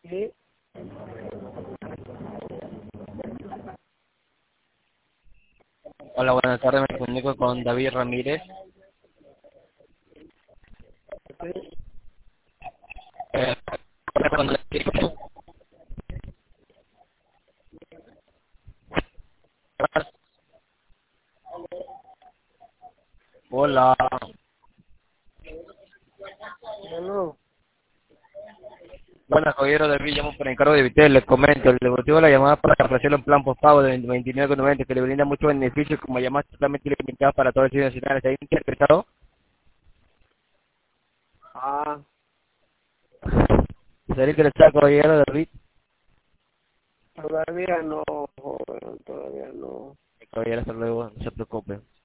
Sí, Hola, buenas tardes, me comunico con David Ramírez. sí. Eh, Hola, Bueno, buenas, caballero David, llamo por encargo de Vitel, les comento, el motivo de la llamada para ofrecerle un plan postpago de 29,90 que le brinda muchos beneficios como llamadas totalmente ilimitadas para todos los ciudadanos nacionales. ¿Está interesado? ah, ¿Estaría interesado, caballero David? todavía no, joven, todavía no. Caballero, hasta luego, no se preocupe.